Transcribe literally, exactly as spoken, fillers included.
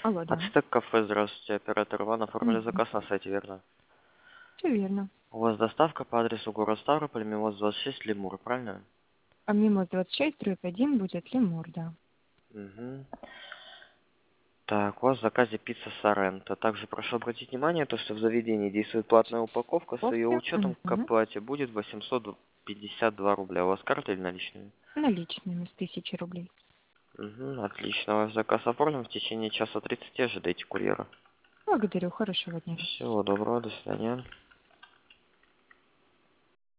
Алло, да. Ацтек кафе, здравствуйте, оператор Иван, оформили Мгм. заказ на сайте, верно? Все верно. У вас доставка по адресу город Ставрополь, Мимоз двадцать шесть, Лемур, правильно? А мимо двадцать шесть, дробь один будет Лемур, да. Угу. Так, у вас в заказе пицца Соренто. Также прошу обратить внимание, то, что в заведении действует платная упаковка, с ее Упаковки. учетом к Мгм. оплате будет восемьсот пятьдесят два рубля. У вас карта или наличными? Наличными с тысячи рублей. Угу, отлично, ваш заказ оформлен, в течение часа тридцати ожидайте курьера. Благодарю, хорошего дня. Всего доброго, до свидания.